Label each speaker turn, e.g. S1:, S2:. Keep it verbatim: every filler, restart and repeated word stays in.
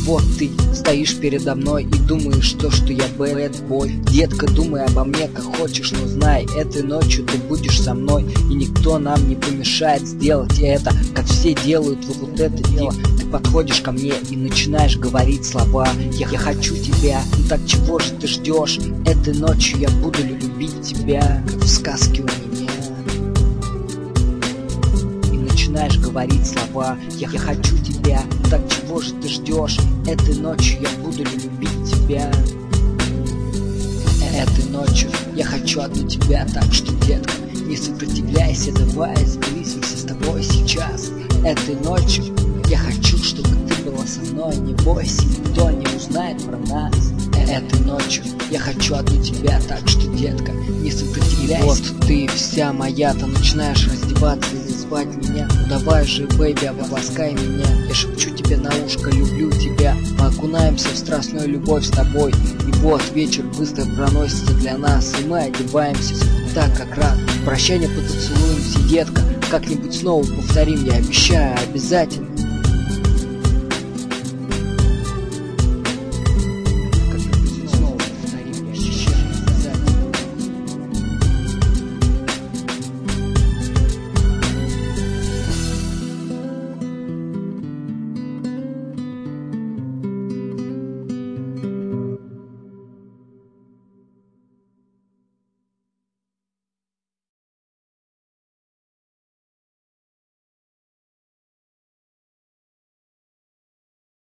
S1: вот ты стоишь передо мной и думаешь то, что я bad boy. Детка, думай обо мне как хочешь, но знай, этой ночью ты будешь со мной, и никто нам не помешает сделать это, как все делают вот, вот это дело. Ты подходишь ко мне и начинаешь говорить слова: я, я хочу тебя, ну так чего же ты ждешь? Этой ночью я буду любить тебя, как в сказке у меня. И начинаешь говорить слова: я, я хочу тебя, ну так чего же ты ждешь? Этой ночью я буду любить тебя. Этой ночью я хочу одну тебя, так что, детка, не сопротивляйся, давай сблизимся с тобой сейчас. Этой ночью я хочу, чтобы ты была со мной, не бойся, никто не узнает про нас. Этой ночью я хочу одну тебя, так что, детка, не сопротивляйся. Вот ты вся моя, ты начинаешь раздеваться и звать меня. Ну давай же, бэйби, обласкай меня. Я шепчу тебе на ушко: люблю тебя. Мы окунаемся в страстную любовь с тобой. И вот вечер быстро проносится для нас, и мы одеваемся так как раз. Прощание, потанцелуемся, детка, как-нибудь снова повторим, я обещаю, обязательно.